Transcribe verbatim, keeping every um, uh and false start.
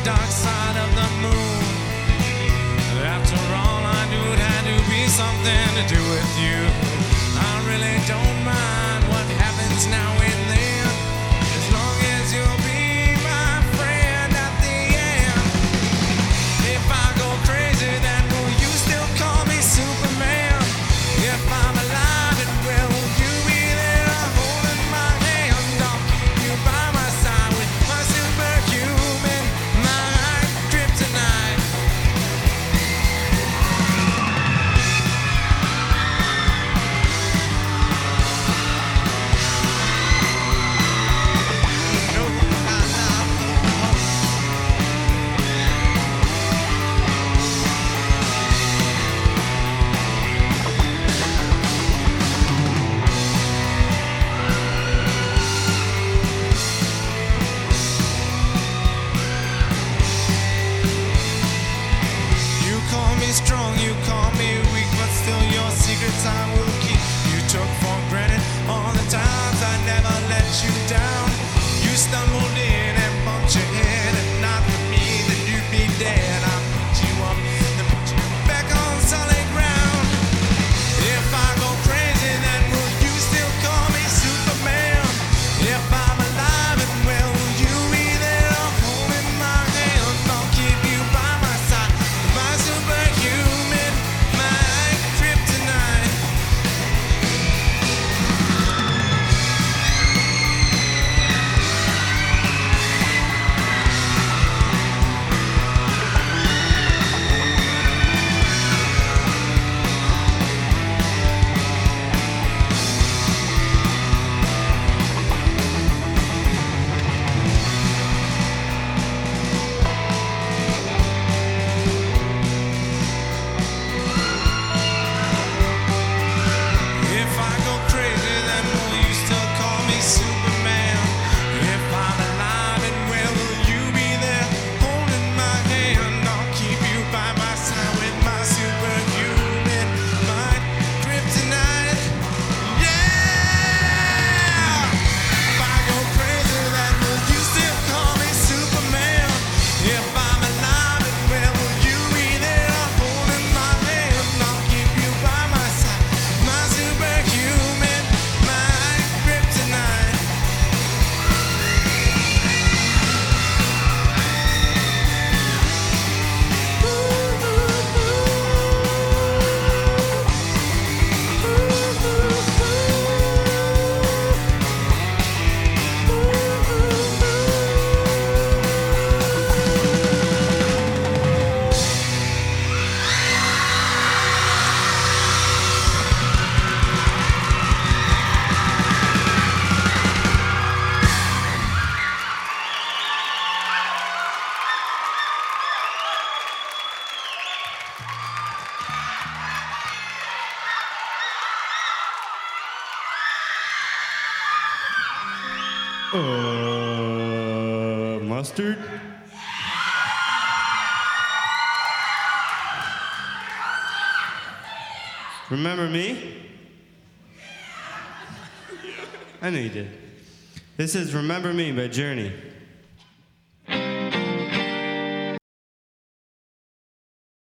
dark side of the moon. After all, I knew it had to be something to do with you. I really don't mind what happens now and then, as long as you'll be my friend at the end. If I go crazy, then will you still call me Superman? If I'm alive, and will you be there holding my hand? I'll keep you by my side with my superhuman, my kryptonite. You call me strong, you call me weak, but still your secrets I will keep. You took for granted all the times I never let you down. You stumbled in and bumped your head, and not for me, then you'd be dead. I picked you up and put you back on solid ground. If I go crazy, then will you still call me Superman? If I'm alive, and will you be there holding my hand? I'll keep you by my side, my superhuman, my kryptonite. If I go crazy, then will you still call me Superman? If I'm alive, and where will you be there holding my hand? I'll keep you by my side with my superhuman, my kryptonite. Yeah! If I go crazy, then will you still call me Superman? If I'm alive, and where will you be there holding my hand? I'll keep you by my side, my superhuman, my kryptonite. Uh, mustard? Remember me? I know you did. This is Remember Me by Journey.